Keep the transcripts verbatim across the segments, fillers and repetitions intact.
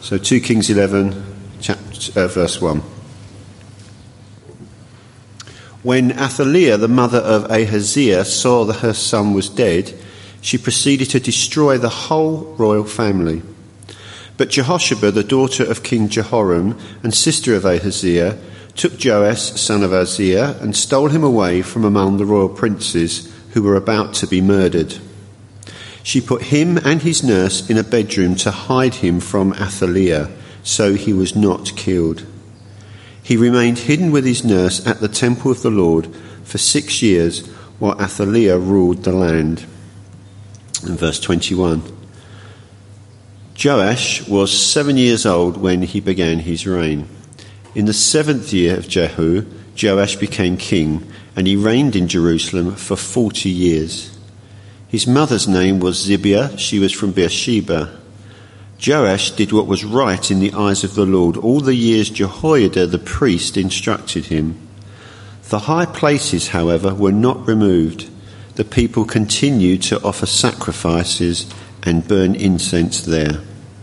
So two Kings eleven, chapter, uh, verse one. When Athaliah, the mother of Ahaziah, saw that her son was dead, she proceeded to destroy the whole royal family. But Jehosheba, the daughter of King Jehoram and sister of Ahaziah, took Joash, son of Ahaziah, and stole him away from among the royal princes who were about to be murdered. She put him and his nurse in a bedroom to hide him from Athaliah, so he was not killed. He remained hidden with his nurse at the temple of the Lord for six years while Athaliah ruled the land. In verse twenty-one. Joash was seven years old when he began his reign. In the seventh year of Jehu, Joash became king, and he reigned in Jerusalem for forty years. His mother's name was Zibiah. She was from Beersheba. Joash did what was right in the eyes of the Lord all the years Jehoiada the priest instructed him. The high places, however, were not removed. The people continued to offer sacrifices and burn incense there.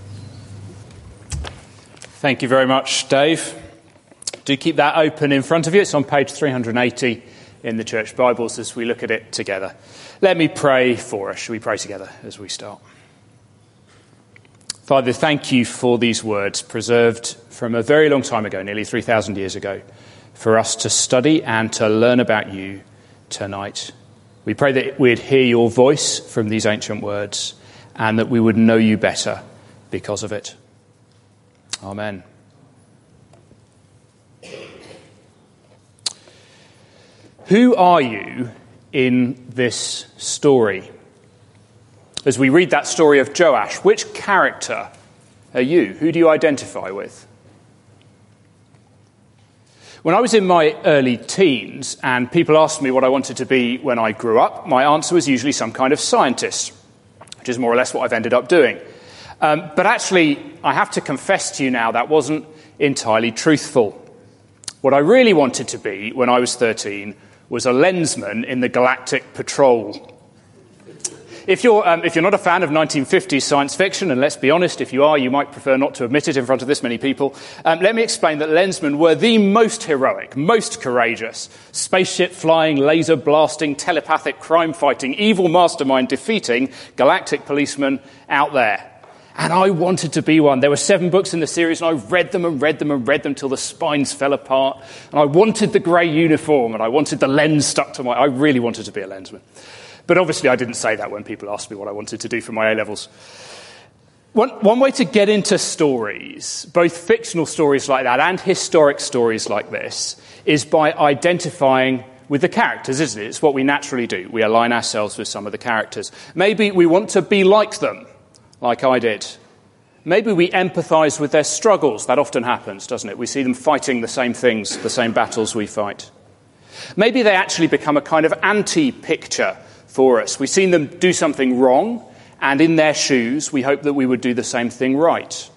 Thank you very much, Dave. Do keep that open in front of you. It's on page three hundred eighty in the Church Bibles as we look at it together. Let me pray for us. Shall we pray together as we start? Father, thank you for these words preserved from a very long time ago, nearly three thousand years ago, for us to study and to learn about you tonight. We pray that we'd hear your voice from these ancient words and that we would know you better because of it. Amen. Who are you in this story? As we read that story of Joash, which character are you? Who do you identify with? When I was in my early teens and people asked me what I wanted to be when I grew up, my answer was usually some kind of scientist, which is more or less what I've ended up doing. Um, but actually, I have to confess to you now that wasn't entirely truthful. What I really wanted to be when I was thirteen was a lensman in the Galactic Patrol. If you're, um, if you're not a fan of nineteen fifties science fiction, and let's be honest, if you are, you might prefer not to admit it in front of this many people, um, let me explain that lensmen were the most heroic, most courageous, spaceship flying, laser blasting, telepathic crime fighting, evil mastermind defeating galactic policemen out there. And I wanted to be one. There were seven books in the series, and I read them and read them and read them till the spines fell apart. And I wanted the grey uniform, and I wanted the lens stuck to my... I really wanted to be a lensman. But obviously I didn't say that when people asked me what I wanted to do for my A-levels. One, one way to get into stories, both fictional stories like that and historic stories like this, is by identifying with the characters, isn't it? It's what we naturally do. We align ourselves with some of the characters. Maybe we want to be like them, like I did. Maybe we empathise with their struggles. That often happens, doesn't it? We see them fighting the same things, the same battles we fight. Maybe they actually become a kind of anti-picture for us. We've seen them do something wrong, and in their shoes, we hope that we would do the same thing right.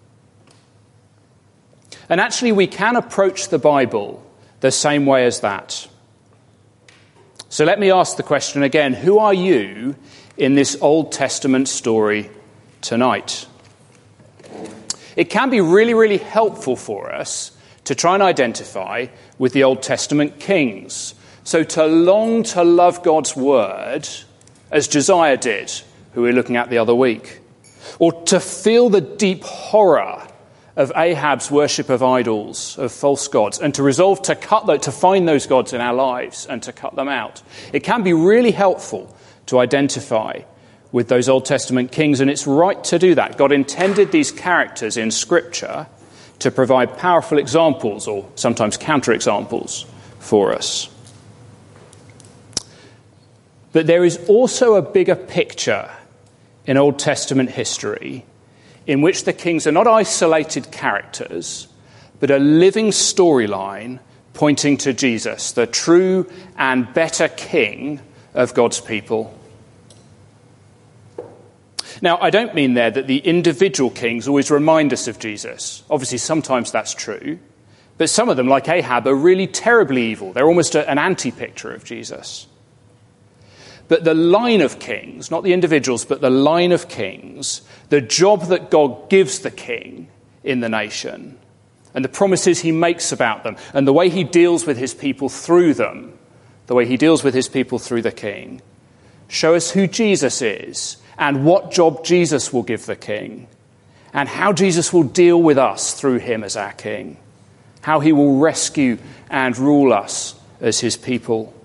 And actually, we can approach the Bible the same way as that. So let me ask the question again. Who are you in this Old Testament story tonight? It can be really, really helpful for us to try and identify with the Old Testament kings. So to long to love God's word, as Josiah did, who we were looking at the other week. Or to feel the deep horror of Ahab's worship of idols, of false gods, and to resolve to cut those, to find those gods in our lives and to cut them out. It can be really helpful to identify with those Old Testament kings, and it's right to do that. God intended these characters in Scripture to provide powerful examples, or sometimes counter-examples, for us. But there is also a bigger picture in Old Testament history in which the kings are not isolated characters, but a living storyline pointing to Jesus, the true and better king of God's people. Now, I don't mean there that the individual kings always remind us of Jesus. Obviously, sometimes that's true. But some of them, like Ahab, are really terribly evil. They're almost a, an anti-picture of Jesus. But the line of kings, not the individuals, but the line of kings, the job that God gives the king in the nation, and the promises he makes about them, and the way he deals with his people through them, the way he deals with his people through the king, show us who Jesus is and what job Jesus will give the king, and how Jesus will deal with us through him as our king, how he will rescue and rule us as his people.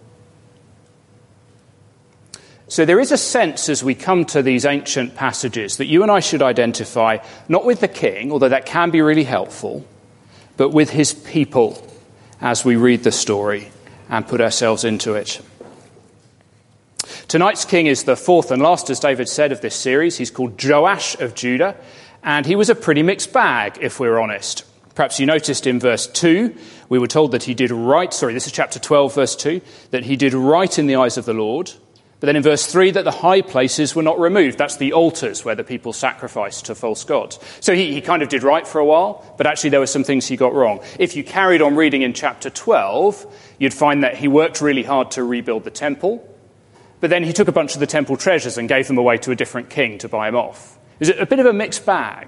So there is a sense as we come to these ancient passages that you and I should identify, not with the king, although that can be really helpful, but with his people as we read the story and put ourselves into it. Tonight's king is the fourth and last, as David said, of this series. He's called Joash of Judah, and he was a pretty mixed bag, if we're honest. Perhaps you noticed in verse two, we were told that he did right, sorry, this is chapter twelve, verse two, that he did right in the eyes of the Lord. But then in verse three, that the high places were not removed. That's the altars where the people sacrificed to false gods. So he, he kind of did right for a while, but actually there were some things he got wrong. If you carried on reading in chapter twelve, you'd find that he worked really hard to rebuild the temple, but then he took a bunch of the temple treasures and gave them away to a different king to buy them off. Is it a bit of a mixed bag?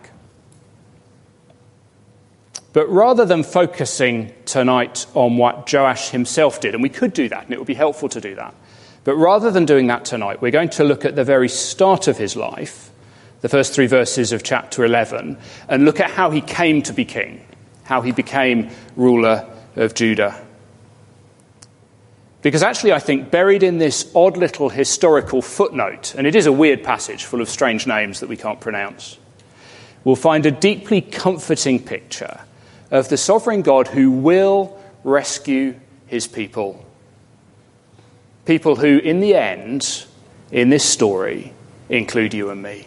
But rather than focusing tonight on what Joash himself did, and we could do that, and it would be helpful to do that, but rather than doing that tonight, we're going to look at the very start of his life, the first three verses of chapter eleven, and look at how he came to be king, how he became ruler of Judah. Because actually I think buried in this odd little historical footnote, and it is a weird passage full of strange names that we can't pronounce, we'll find a deeply comforting picture of the sovereign God who will rescue his people. People who, in the end, in this story, include you and me.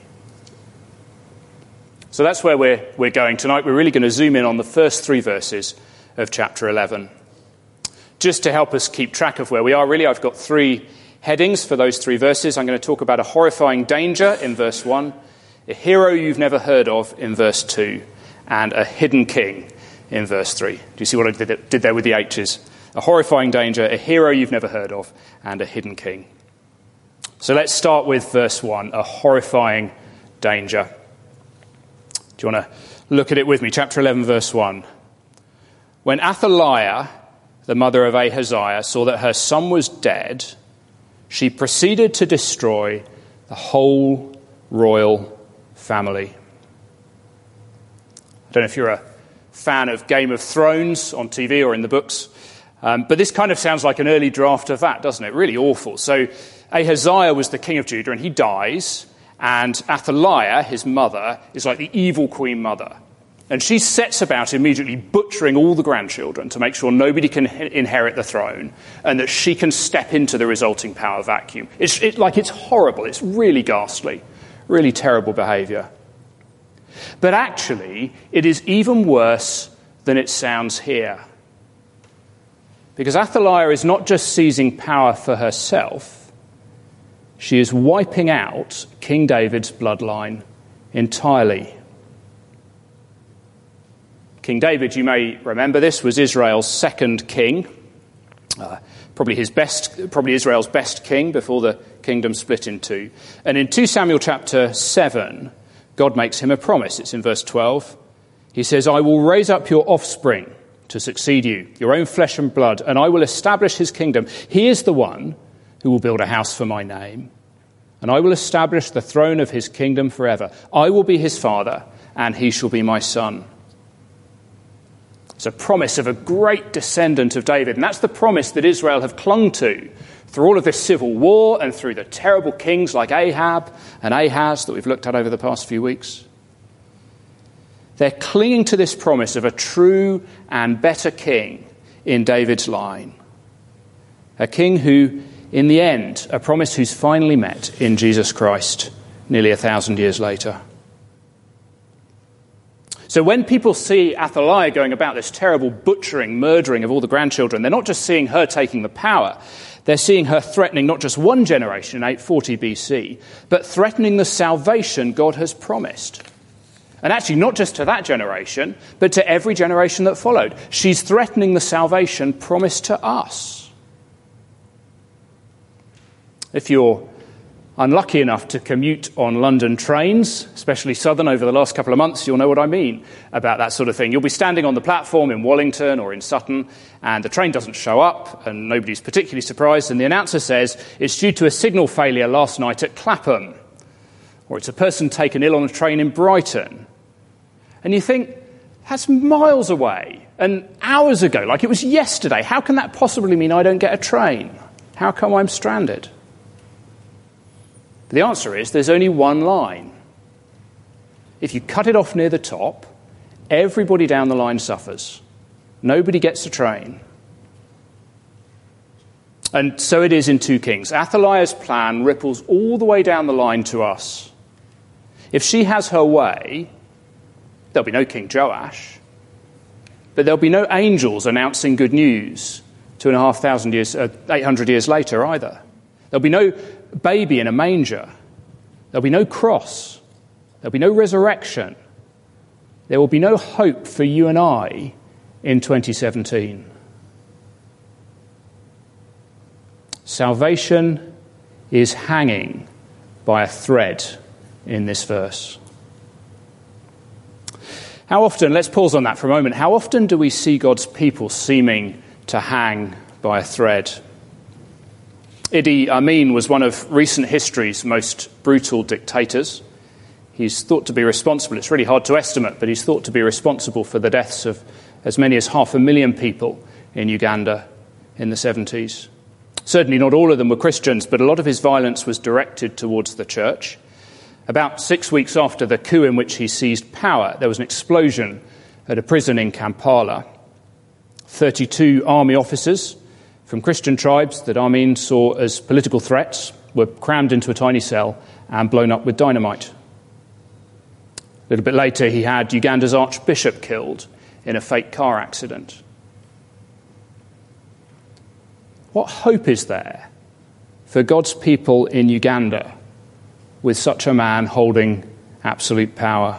So that's where we're, we're going tonight. We're really going to zoom in on the first three verses of chapter eleven. Just to help us keep track of where we are, really, I've got three headings for those three verses. I'm going to talk about a horrifying danger in verse one, a hero you've never heard of in verse two, and a hidden king in verse three. Do you see what I did, did there with the H's? A horrifying danger, a hero you've never heard of, and a hidden king. So let's start with verse one, a horrifying danger. Do you want to look at it with me? Chapter eleven, verse one. When Athaliah, the mother of Ahaziah, saw that her son was dead, she proceeded to destroy the whole royal family. I don't know if you're a fan of Game of Thrones on T V or in the books, Um, but this kind of sounds like an early draft of that, doesn't it? Really awful. So Ahaziah was the king of Judah, and he dies, and Athaliah, his mother, is like the evil queen mother. And she sets about immediately butchering all the grandchildren to make sure nobody can inherit the throne, and that she can step into the resulting power vacuum. It's it, like it's horrible. It's really ghastly, really terrible behaviour. But actually, it is even worse than it sounds here. Because Athaliah is not just seizing power for herself, she is wiping out King David's bloodline entirely. King David, you may remember this, was Israel's second king, uh, probably his best, probably Israel's best king before the kingdom split in two. And in Second Samuel chapter seven, God makes him a promise. It's in verse twelve. He says, "I will raise up your offspring to succeed you, your own flesh and blood, and I will establish his kingdom. He is the one who will build a house for my name, and I will establish the throne of his kingdom forever. I will be his father, and he shall be my son." It's a promise of a great descendant of David, and that's the promise that Israel have clung to through all of this civil war and through the terrible kings like Ahab and Ahaz that we've looked at over the past few weeks. They're clinging to this promise of a true and better king in David's line. A king who, in the end, a promise who's finally met in Jesus Christ nearly a thousand years later. So when people see Athaliah going about this terrible butchering, murdering of all the grandchildren, they're not just seeing her taking the power. They're seeing her threatening not just one generation in eight forty B C, but threatening the salvation God has promised. And actually, not just to that generation, but to every generation that followed. She's threatening the salvation promised to us. If you're unlucky enough to commute on London trains, especially Southern, over the last couple of months, you'll know what I mean about that sort of thing. You'll be standing on the platform in Wallington or in Sutton, and the train doesn't show up, and nobody's particularly surprised, and the announcer says it's due to a signal failure last night at Clapham, or it's a person taken ill on a train in Brighton. And you think, that's miles away, and hours ago, like it was yesterday. How can that possibly mean I don't get a train? How come I'm stranded? The answer is there's only one line. If you cut it off near the top, everybody down the line suffers. Nobody gets a train. And so it is in Two Kings. Athaliah's plan ripples all the way down the line to us. If she has her way, there'll be no King Joash, but there'll be no angels announcing good news two and a half thousand years, uh, eight hundred years later either. There'll be no baby in a manger. There'll be no cross. There'll be no resurrection. There will be no hope for you and I in twenty seventeen. Salvation is hanging by a thread in this verse. How often, let's pause on that for a moment, how often do we see God's people seeming to hang by a thread? Idi Amin was one of recent history's most brutal dictators. He's thought to be responsible, it's really hard to estimate, but he's thought to be responsible for the deaths of as many as half a million people in Uganda in the seventies. Certainly not all of them were Christians, but a lot of his violence was directed towards the church. About six weeks after the coup in which he seized power, there was an explosion at a prison in Kampala. thirty-two army officers from Christian tribes that Amin saw as political threats were crammed into a tiny cell and blown up with dynamite. A little bit later, he had Uganda's archbishop killed in a fake car accident. What hope is there for God's people in Uganda with such a man holding absolute power?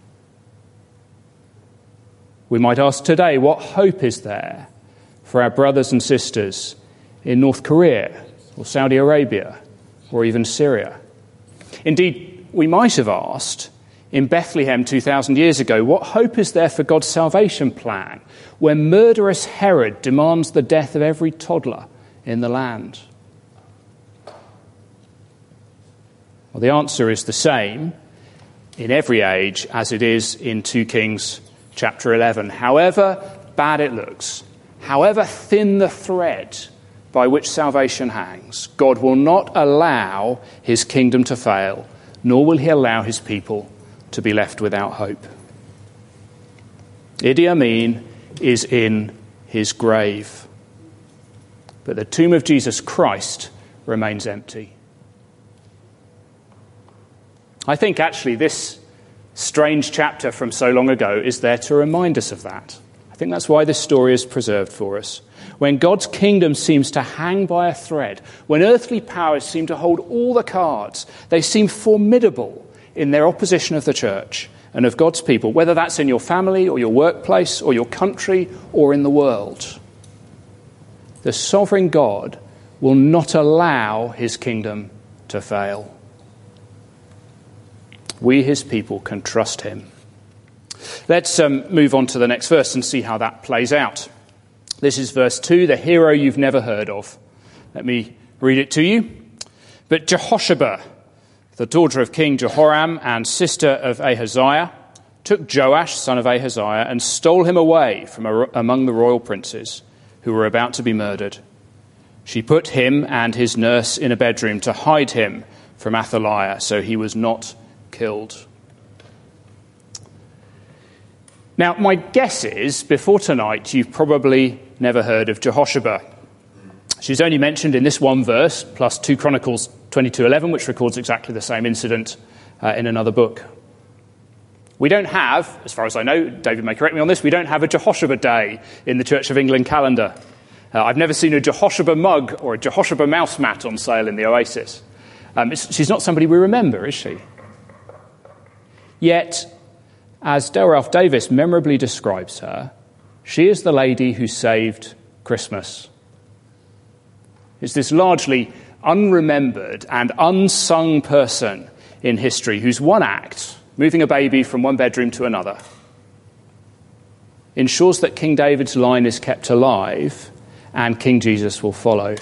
We might ask today, what hope is there for our brothers and sisters in North Korea or Saudi Arabia or even Syria? Indeed, we might have asked in Bethlehem two thousand years ago, what hope is there for God's salvation plan when murderous Herod demands the death of every toddler in the land? Well, the answer is the same in every age as it is in Two Kings chapter eleven. However bad it looks, however thin the thread by which salvation hangs, God will not allow his kingdom to fail, nor will he allow his people to be left without hope. Idi Amin is in his grave, but the tomb of Jesus Christ remains empty. I think actually this strange chapter from so long ago is there to remind us of that. I think that's why this story is preserved for us. When God's kingdom seems to hang by a thread, when earthly powers seem to hold all the cards, they seem formidable in their opposition of the church and of God's people, whether that's in your family or your workplace or your country or in the world. The sovereign God will not allow his kingdom to fail. We, his people, can trust him. Let's um, move on to the next verse and see how that plays out. This is verse two, the hero you've never heard of. Let me read it to you. But Jehosheba, the daughter of King Jehoram and sister of Ahaziah, took Joash, son of Ahaziah, and stole him away from among the royal princes who were about to be murdered. She put him and his nurse in a bedroom to hide him from Athaliah, so he was not killed. Now, my guess is, before tonight, you've probably never heard of Jehosheba. She's only mentioned in this one verse, plus two Chronicles twenty-two eleven, which records exactly the same incident uh, in another book. We don't have, as far as I know, David may correct me on this, we don't have a Jehosheba Day in the Church of England calendar. Uh, I've never seen a Jehosheba mug or a Jehosheba mouse mat on sale in the Oasis. Um, it's, she's not somebody we remember, is she? Yet, as Dale Ralph Davis memorably describes her, she is the lady who saved Christmas. It's this largely unremembered and unsung person in history whose one act, moving a baby from one bedroom to another, ensures that King David's line is kept alive and King Jesus will follow.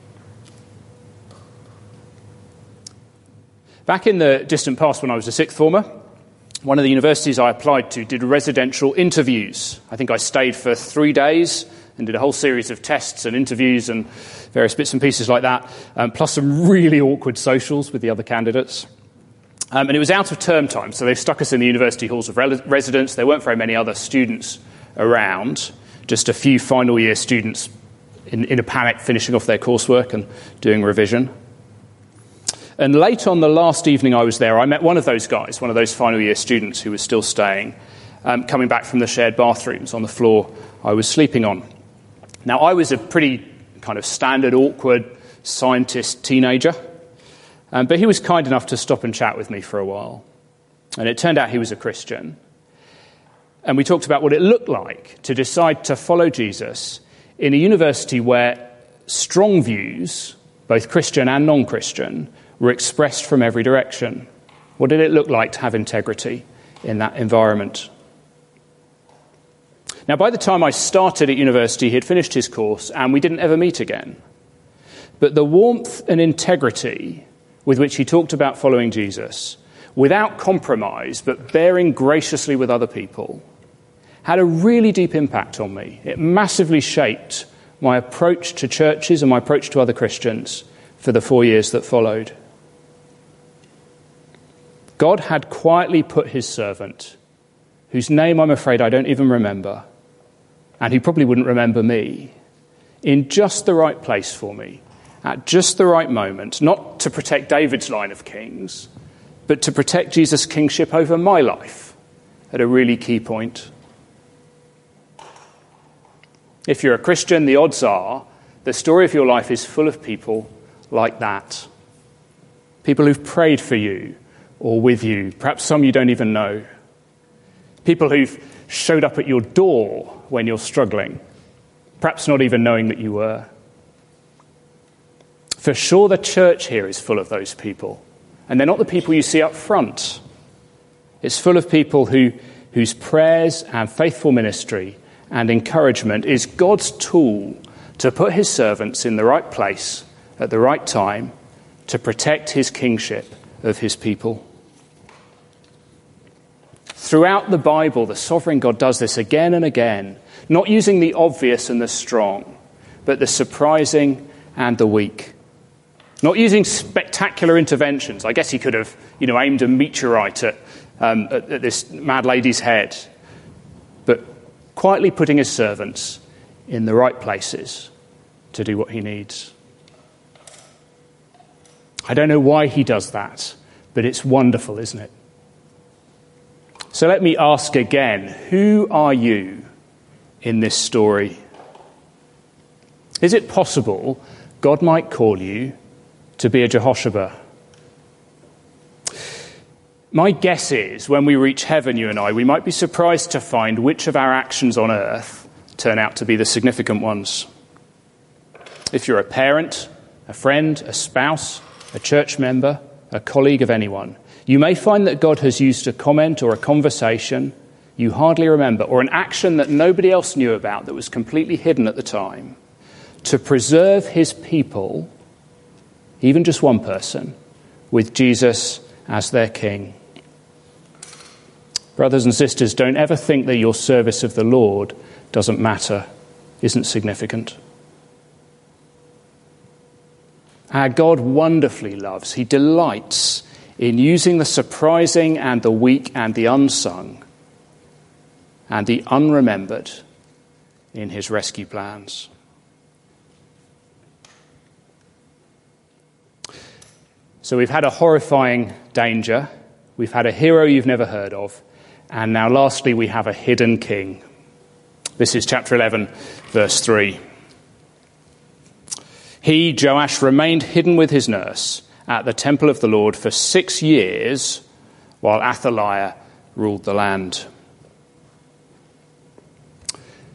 Back in the distant past, when I was a sixth former, one of the universities I applied to did residential interviews. I think I stayed for three days and did a whole series of tests and interviews and various bits and pieces like that, um, plus some really awkward socials with the other candidates. Um, and it was out of term time, so they stuck us in the university halls of re- residence. There weren't very many other students around, just a few final year students in, in a panic finishing off their coursework and doing revision. And late on the last evening I was there, I met one of those guys, one of those final year students who was still staying, um, coming back from the shared bathrooms on the floor I was sleeping on. Now, I was a pretty kind of standard, awkward scientist teenager, um, but he was kind enough to stop and chat with me for a while. And it turned out he was a Christian. And we talked about what it looked like to decide to follow Jesus in a university where strong views, both Christian and non-Christian, were expressed from every direction. What did it look like to have integrity in that environment? Now, by the time I started at university, he had finished his course and we didn't ever meet again. But the warmth and integrity with which he talked about following Jesus, without compromise, but bearing graciously with other people, had a really deep impact on me. It massively shaped my approach to churches and my approach to other Christians for the four years that followed. God had quietly put his servant, whose name I'm afraid I don't even remember, and who probably wouldn't remember me, in just the right place for me, at just the right moment, not to protect David's line of kings, but to protect Jesus' kingship over my life at a really key point. If you're a Christian, the odds are the story of your life is full of people like that. People who've prayed for you or with you, perhaps some you don't even know. People who've showed up at your door when you're struggling, perhaps not even knowing that you were. For sure, the church here is full of those people. And they're not the people you see up front. It's full of people who, whose prayers and faithful ministry and encouragement is God's tool to put his servants in the right place at the right time to protect his kingship of his people. Throughout the Bible, the sovereign God does this again and again, not using the obvious and the strong, but the surprising and the weak. Not using spectacular interventions. I guess he could have, you know, aimed a meteorite at, um, at, at this mad lady's head, but quietly putting his servants in the right places to do what he needs. I don't know why he does that, but it's wonderful, isn't it? So let me ask again, who are you in this story? Is it possible God might call you to be a Jehoshaphat? My guess is when we reach heaven, you and I, we might be surprised to find which of our actions on earth turn out to be the significant ones. If you're a parent, a friend, a spouse, a church member, a colleague of anyone, you may find that God has used a comment or a conversation you hardly remember, or an action that nobody else knew about that was completely hidden at the time, to preserve his people, even just one person, with Jesus as their king. Brothers and sisters, don't ever think that your service of the Lord doesn't matter, isn't significant. Our God wonderfully loves, he delights in using the surprising and the weak and the unsung and the unremembered in his rescue plans. So we've had a horrifying danger, we've had a hero you've never heard of, and now lastly we have a hidden king. This is chapter eleven, verse three. He, Joash, remained hidden with his nurse at the temple of the Lord for six years while Athaliah ruled the land.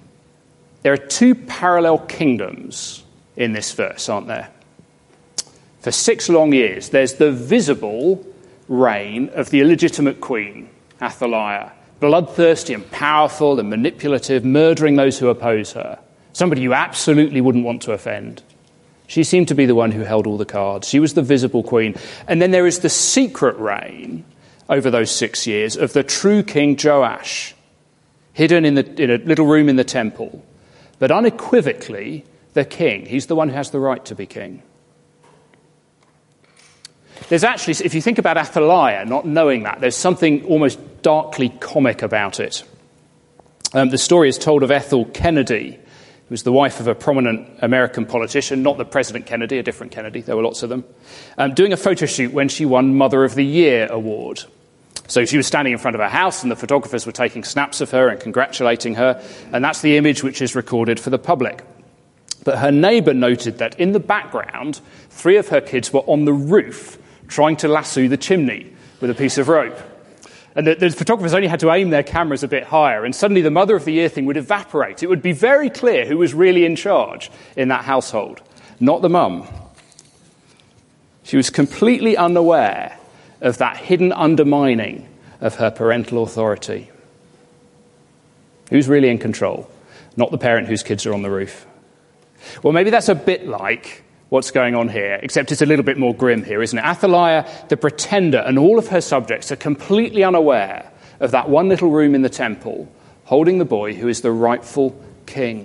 There are two parallel kingdoms in this verse, aren't there? For six long years, there's the visible reign of the illegitimate queen, Athaliah, bloodthirsty and powerful and manipulative, murdering those who oppose her, somebody you absolutely wouldn't want to offend. She seemed to be the one who held all the cards. She was the visible queen. And then there is the secret reign over those six years of the true king Joash, hidden in, the, in a little room in the temple, but unequivocally the king. He's the one who has the right to be king. There's actually, if you think about Athaliah, not knowing that, there's something almost darkly comic about it. Um, the story is told of Ethel Kennedy, who was the wife of a prominent American politician, not the President Kennedy, a different Kennedy, there were lots of them, um, doing a photo shoot when she won Mother of the Year award. So she was standing in front of her house and the photographers were taking snaps of her and congratulating her, and that's the image which is recorded for the public. But her neighbour noted that in the background, three of her kids were on the roof trying to lasso the chimney with a piece of rope. And the, the photographers only had to aim their cameras a bit higher, and suddenly the Mother of the Year thing would evaporate. It would be very clear who was really in charge in that household, not the mum. She was completely unaware of that hidden undermining of her parental authority. Who's really in control? Not the parent whose kids are on the roof. Well, maybe that's a bit like what's going on here, except it's a little bit more grim here, isn't it? Athaliah, the pretender, and all of her subjects are completely unaware of that one little room in the temple holding the boy who is the rightful king.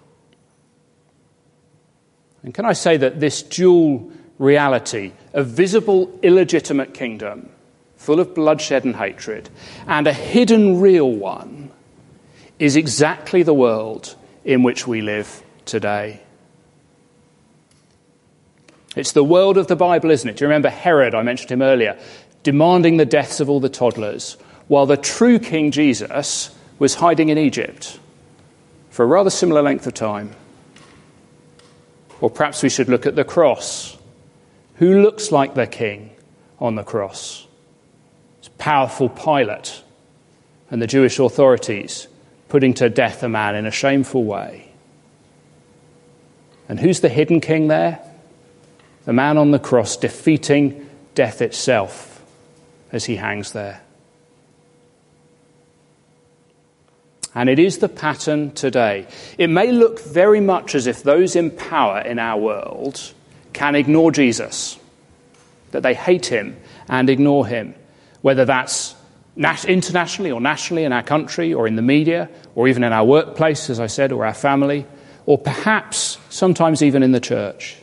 And can I say that this dual reality, a visible illegitimate kingdom full of bloodshed and hatred, and a hidden real one, is exactly the world in which we live today. It's the world of the Bible, isn't it? Do you remember Herod, I mentioned him earlier, demanding the deaths of all the toddlers, while the true King Jesus was hiding in Egypt for a rather similar length of time? Or perhaps we should look at the cross. Who looks like the king on the cross? It's powerful Pilate and the Jewish authorities putting to death a man in a shameful way. And who's the hidden king there? The man on the cross defeating death itself as he hangs there. And it is the pattern today. It may look very much as if those in power in our world can ignore Jesus, that they hate him and ignore him, whether that's internationally or nationally in our country or in the media or even in our workplace, as I said, or our family, or perhaps sometimes even in the church.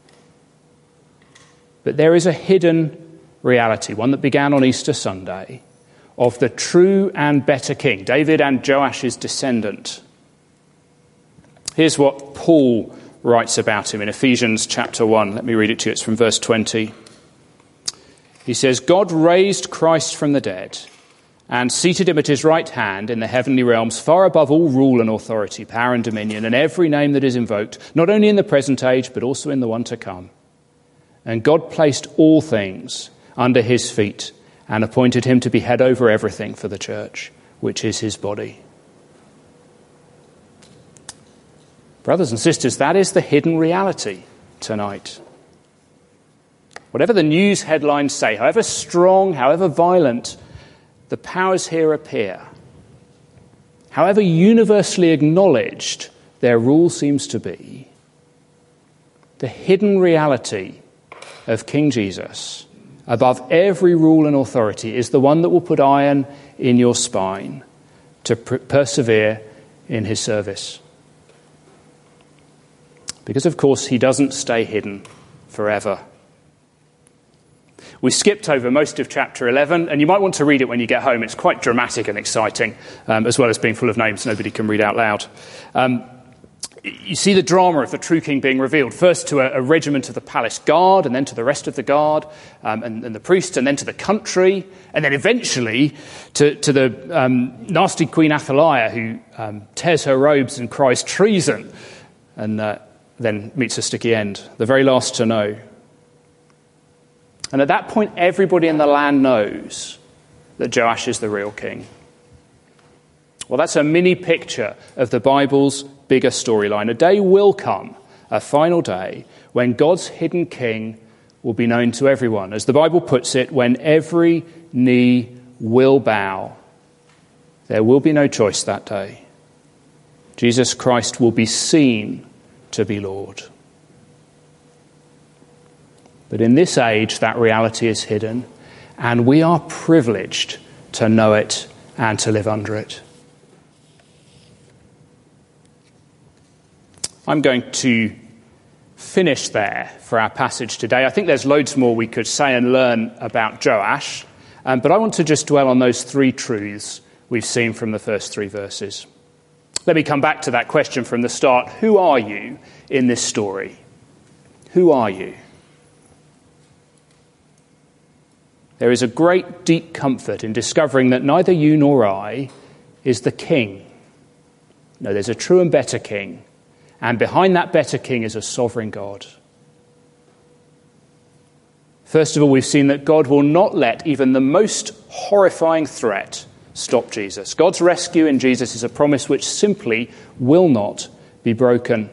But there is a hidden reality, one that began on Easter Sunday, of the true and better king, David and Joash's descendant. Here's what Paul writes about him in Ephesians chapter one. Let me read it to you. It's from verse twenty. He says, God raised Christ from the dead and seated him at his right hand in the heavenly realms, far above all rule and authority, power and dominion, and every name that is invoked, not only in the present age, but also in the one to come. And God placed all things under his feet and appointed him to be head over everything for the church, which is his body. Brothers and sisters, that is the hidden reality tonight. Whatever the news headlines say, however strong, however violent the powers here appear, however universally acknowledged their rule seems to be, the hidden reality of King Jesus, above every rule and authority, is the one that will put iron in your spine to per- persevere in his service. Because, of course, he doesn't stay hidden forever. We skipped over most of chapter eleven, and you might want to read it when you get home. It's quite dramatic and exciting, um, as well as being full of names nobody can read out loud. Um, You see the drama of the true king being revealed, first to a, a regiment of the palace guard, and then to the rest of the guard, um, and, and the priests, and then to the country, and then eventually to, to the um, nasty Queen Athaliah, who um, tears her robes and cries treason, and uh, then meets a sticky end, the very last to know. And at that point, everybody in the land knows that Joash is the real king. Well, that's a mini picture of the Bible's bigger storyline. A day will come, a final day, when God's hidden king will be known to everyone. As the Bible puts it, when every knee will bow, there will be no choice that day. Jesus Christ will be seen to be Lord. But in this age, that reality is hidden, and we are privileged to know it and to live under it. I'm going to finish there for our passage today. I think there's loads more we could say and learn about Joash, um, but I want to just dwell on those three truths we've seen from the first three verses. Let me come back to that question from the start. Who are you in this story? Who are you? There is a great deep comfort in discovering that neither you nor I is the king. No, there's a true and better king. And behind that better king is a sovereign God. First of all, we've seen that God will not let even the most horrifying threat stop Jesus. God's rescue in Jesus is a promise which simply will not be broken.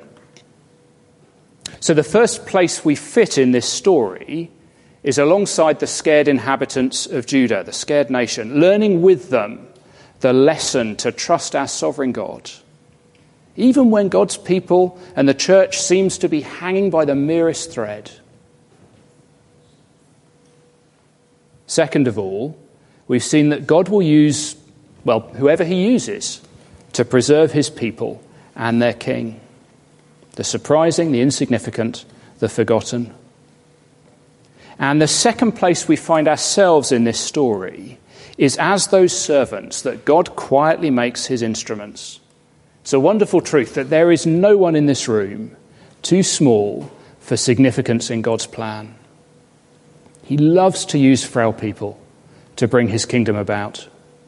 So the first place we fit in this story is alongside the scared inhabitants of Judah, the scared nation, learning with them the lesson to trust our sovereign God. Even when God's people and the church seems to be hanging by the merest thread. Second of all, we've seen that God will use, well, whoever he uses to preserve his people and their king. The surprising, the insignificant, the forgotten. And the second place we find ourselves in this story is as those servants that God quietly makes his instruments. It's a wonderful truth that there is no one in this room too small for significance in God's plan. He loves to use frail people to bring his kingdom about.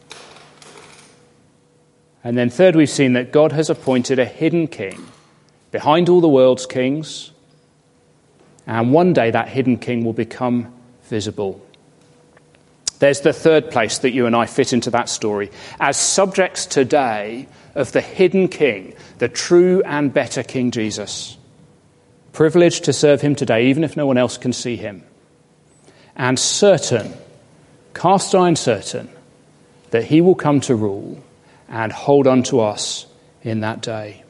And then third, we've seen that God has appointed a hidden king behind all the world's kings. And one day that hidden king will become visible. There's the third place that you and I fit into that story. As subjects today of the hidden king, the true and better King Jesus. Privileged to serve him today, even if no one else can see him. And certain, cast iron certain, that he will come to rule and hold on to us in that day.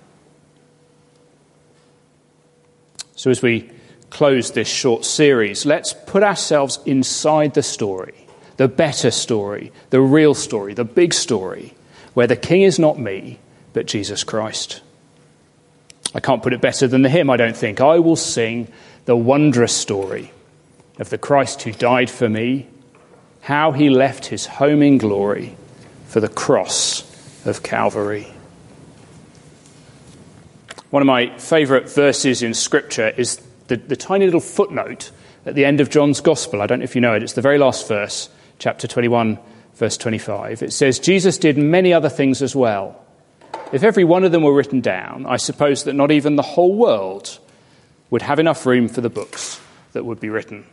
So as we close this short series, let's put ourselves inside the story, the better story, the real story, the big story, where the king is not me, but Jesus Christ. I can't put it better than the hymn, I don't think. I will sing the wondrous story of the Christ who died for me, how he left his home in glory for the cross of Calvary. One of my favourite verses in Scripture is the, the tiny little footnote at the end of John's Gospel. I don't know if you know it. It's the very last verse, chapter twenty-one, verse twenty-five. It says, Jesus did many other things as well. If every one of them were written down, I suppose that not even the whole world would have enough room for the books that would be written.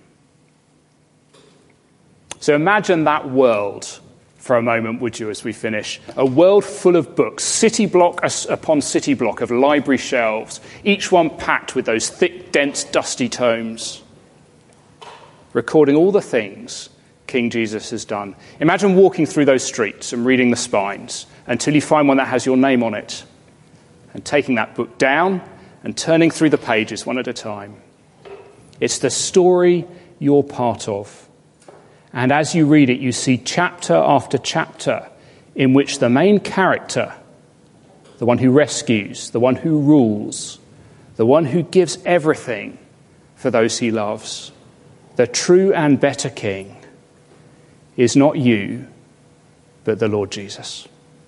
So imagine that world for a moment, would you, as we finish? A world full of books, city block upon city block of library shelves, each one packed with those thick, dense, dusty tomes, recording all the things King Jesus has done. Imagine walking through those streets and reading the spines until you find one that has your name on it, and taking that book down and turning through the pages one at a time. It's the story you're part of. And as you read it, you see chapter after chapter in which the main character, the one who rescues, the one who rules, the one who gives everything for those he loves, the true and better king, is not you, but the Lord Jesus.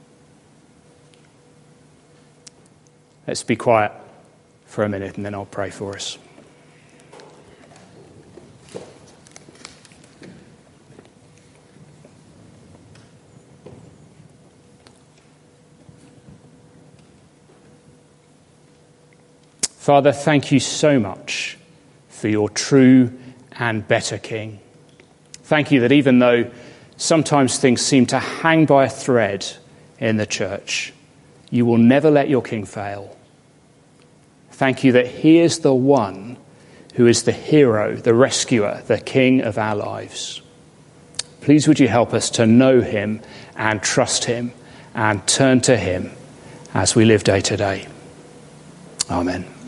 Let's be quiet for a minute and then I'll pray for us. Father, thank you so much for your true and better King. Thank you that even though sometimes things seem to hang by a thread in the church, you will never let your King fail. Thank you that he is the one who is the hero, the rescuer, the king of our lives. Please would you help us to know him and trust him and turn to him as we live day to day. Amen.